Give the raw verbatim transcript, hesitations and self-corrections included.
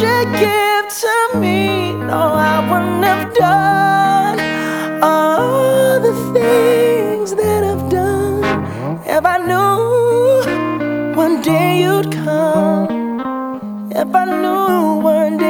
you give to me, no, I wouldn't have done all the things that I've done if I knew one day you'd come. If I knew one day